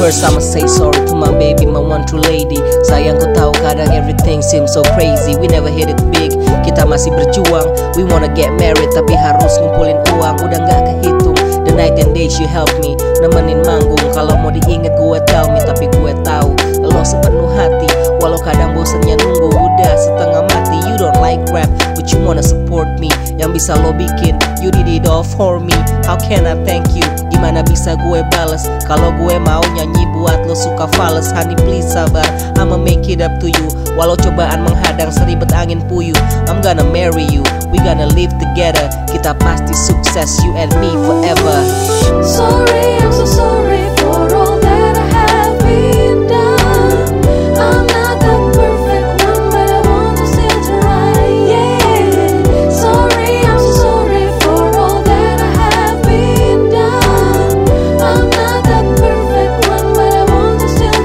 First I'ma say sorry to my baby, my one true lady. Sayang ku tahu kadang everything seems so crazy. We never hit it big, kita masih berjuang. We wanna get married tapi harus ngumpulin uang. Udah gak kehitung the night and day you help me, nemenin manggung. Kalau mau diinget gue tell me, tapi gue tahu lo sepenuh hati. Walau kadang bosennya nunggu, udah setengah mati. You don't like rap, but you wanna support me. Yang bisa lo bikin, you did it all for me. How can I thank you? Gimana bisa gue bales kalau gue mau nyanyi buat lo suka fales. Honey please sabar, I'ma make it up to you. Walau cobaan menghadang seribet angin puyuh, I'm gonna marry you, we gonna live together. Kita pasti sukses, you and me forever. Sorry, I'm so sorry for all that I have been done. I'm not the perfect one, but I want to still try, yeah. Sorry, I'm so sorry for all that I have been done. I'm not the perfect one, but I want to still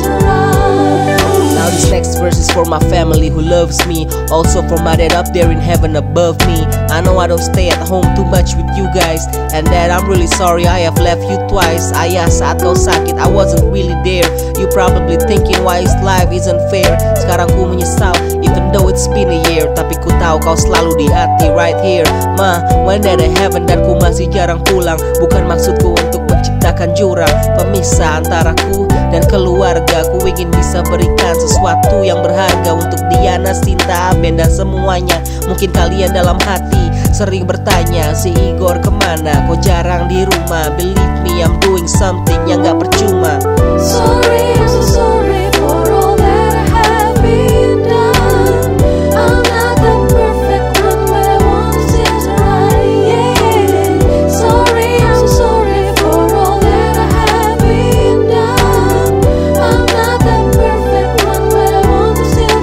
try. Now this next verse is for my family who loves me, also for my dad up there in heaven above me. I know I don't stay at home too much with you guys, and dad, I'm really sorry I have left you twice. Ayah, saat kau sakit I wasn't really there. You probably thinking why his life isn't fair. Sekarang ku menyesal even though it's been a year, tapi ku tahu kau selalu di hati right here. Ma, when ada heaven dan ku masih jarang pulang. Bukan maksudku untuk menciptakan jurang pemisah antara ku dan keluarga. Ku ingin bisa berikan sesuatu yang berharga untuk Diana, Sinta, Ben dan semuanya. Mungkin kalian dalam hati sering bertanya, si Igor kemana? Kok jarang di rumah? Believe me, I'm doing something yang gak percuma. Sorry, I'm so sorry for all that I have been done. I'm not the perfect one, but I want to still try, yeah. Sorry, I'm so sorry for all that I have been done. I'm not the perfect one, but I want to still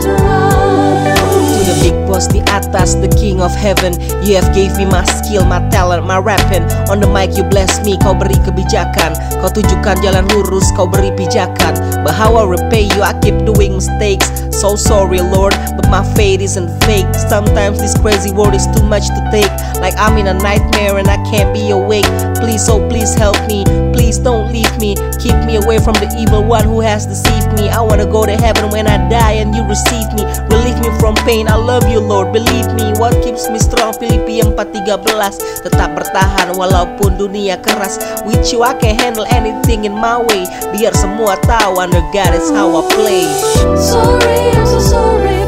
try. To the big boss di atas, the king of heaven, you have gave me my skill, my talent, my rapping. On the mic you bless me, kau beri kebijakan. Kau tunjukkan jalan lurus, kau beri pijakan. But how I repay you, I keep doing mistakes. So sorry Lord, but my fate isn't fake. Sometimes this crazy world is too much to take. Like I'm in a nightmare and I can't be awake. Please, oh please help me, please don't leave me. Keep me away from the evil one who has deceived me. I wanna go to heaven when I die and you receive me. Relieve me from pain, I love you Lord, believe me. What keeps me strong, Filipi 4:13. Tetap bertahan walaupun dunia keras. With you I can handle anything in my way. Biar semua tahu under God is how I play. Sorry, I'm so sorry